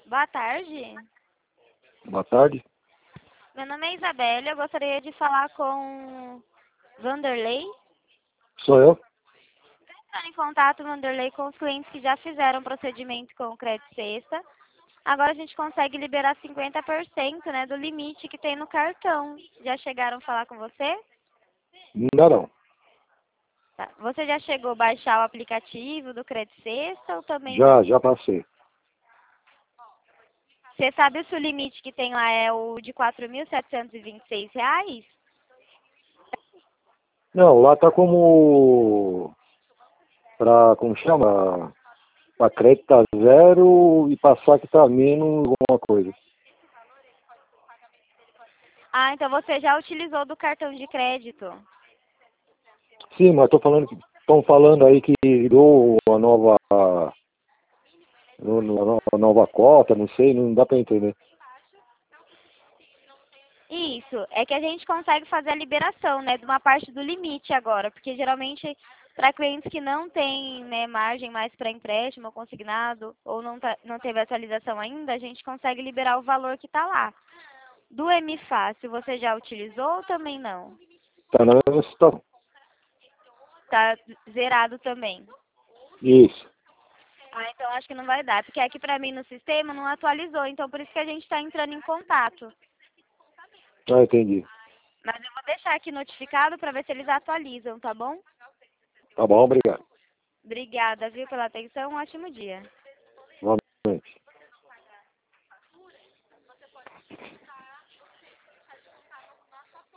Boa tarde. Boa tarde. Meu nome é Isabelle, eu gostaria de falar com Vanderlei. Sou eu? Estou em contato, Vanderlei, com os clientes que já fizeram procedimento com o Crédito Sexta. Agora a gente consegue liberar 50%, né, do limite que tem no cartão. Já chegaram a falar com você? Ainda não. Tá. Você já chegou a baixar o aplicativo do Crédito Sexta ou também Já, não? já passei. Você sabe se o limite que tem lá é o de R$ 4.726? Não, lá tá como chama? Pra crédito tá zero e passar que tá menos alguma coisa. Ah, então você já utilizou do cartão de crédito. Sim, mas estão falando aí que virou a nova cota, não sei, não dá pra entender. Isso, é que a gente consegue fazer a liberação, né, de uma parte do limite agora, porque geralmente para clientes que não têm, né, margem mais para empréstimo ou consignado, ou não teve atualização ainda, a gente consegue liberar o valor que está lá. Do M Fácil, você já utilizou ou também não? Tá na mesma situação. Tá zerado também. Isso. Ah, então acho que não vai dar, porque aqui para mim no sistema não atualizou, então por isso que a gente está entrando em contato. Ah, entendi. Mas eu vou deixar aqui notificado para ver se eles atualizam, tá bom? Tá bom, obrigado. Obrigada, viu, pela atenção. Um ótimo dia.